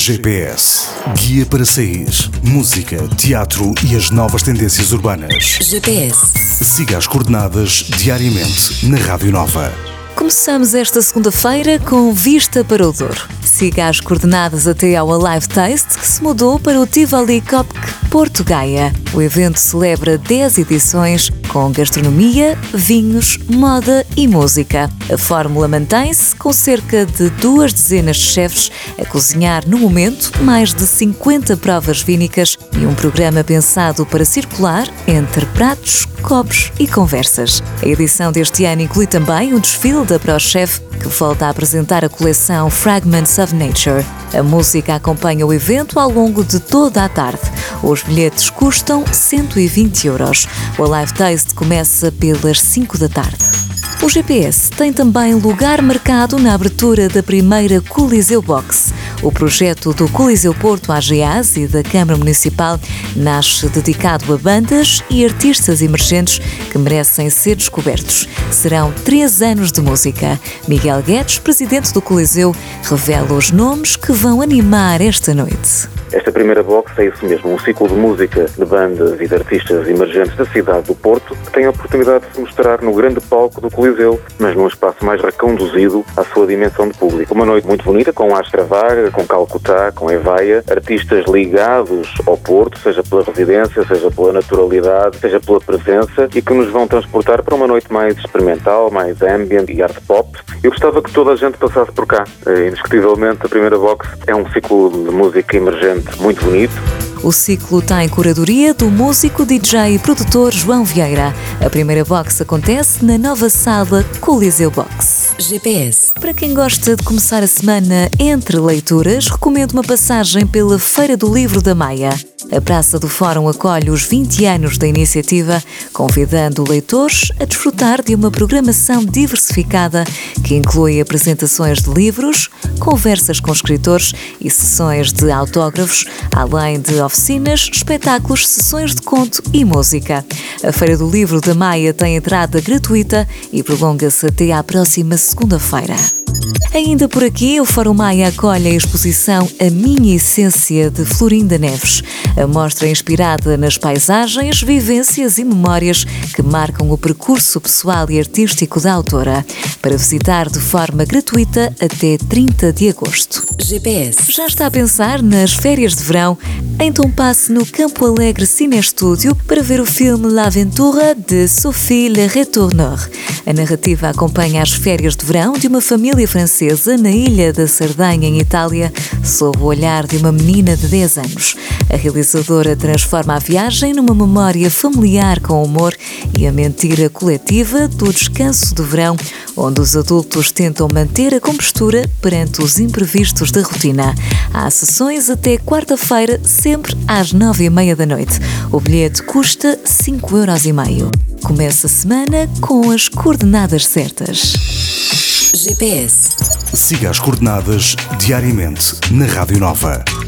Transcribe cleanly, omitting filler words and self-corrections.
GPS. Guia para sair. Música, teatro e as novas tendências urbanas. GPS. Siga as coordenadas diariamente na Rádio Nova. Começamos esta segunda-feira com Vista para o Douro. Siga as coordenadas até ao Alive Taste, que se mudou para o Tivoli Copc Porto Gaia. O evento celebra 10 edições com gastronomia, vinhos, moda e música. A fórmula mantém-se com cerca de 2 dezenas de chefes a cozinhar no momento mais de 50 provas vínicas e um programa pensado para circular entre pratos, copos e conversas. A edição deste ano inclui também o desfile da ProChef, que volta a apresentar a coleção Fragments of Nature. A música acompanha o evento ao longo de toda a tarde. Os bilhetes custam 120 €. O Alive Taste começa pelas 5 da tarde. O GPS tem também lugar marcado na abertura da primeira Coliseu Box. O projeto do Coliseu Porto AGAs e da Câmara Municipal nasce dedicado a bandas e artistas emergentes que merecem ser descobertos. Serão 3 anos de música. Miguel Guedes, presidente do Coliseu, revela os nomes que vão animar esta noite. Esta primeira box é isso mesmo, um ciclo de música de bandas e de artistas emergentes da cidade do Porto, que tem a oportunidade de se mostrar no grande palco do Coliseu, mas num espaço mais reconduzido à sua dimensão de público. Uma noite muito bonita, com Astra Vaga, com Calcutá, com Evaia, artistas ligados ao Porto, seja pela residência, seja pela naturalidade, seja pela presença, e que nos vão transportar para uma noite mais experimental, mais ambient e art pop. Eu gostava que toda a gente passasse por cá. Indiscutivelmente, a primeira box é um ciclo de música emergente muito bonito. O ciclo tem curadoria do músico, DJ e produtor João Vieira. A primeira box acontece na nova sala Coliseu Box. GPS. Para quem gosta de começar a semana entre leituras, recomendo uma passagem pela Feira do Livro da Maia. A Praça do Fórum acolhe os 20 anos da iniciativa, convidando leitores a desfrutar de uma programação diversificada que inclui apresentações de livros, conversas com escritores e sessões de autógrafos, além de oficinas, espetáculos, sessões de conto e música. A Feira do Livro da Maia tem entrada gratuita e prolonga-se até à próxima segunda-feira. Ainda por aqui, o Fórum Maia acolhe a exposição A Minha Essência, de Florinda Neves. A mostra é inspirada nas paisagens, vivências e memórias que marcam o percurso pessoal e artístico da autora. Para visitar de forma gratuita até 30 de agosto. GPS. Já está a pensar nas férias de verão? Então passe no Campo Alegre Cine Estúdio para ver o filme L'Aventure de Sophie Le Retourneur. A narrativa acompanha as férias de verão de uma família francesa na ilha da Sardenha, em Itália, sob o olhar de uma menina de 10 anos. A realizadora transforma a viagem numa memória familiar com humor e a mentira coletiva do descanso de verão, onde os adultos tentam manter a compostura perante os imprevistos da rotina. Há sessões até quarta-feira, sempre às 9h30 da noite. O bilhete custa 5,5 €. Começa a semana com as coordenadas certas. GPS. Siga as coordenadas diariamente na Rádio Nova.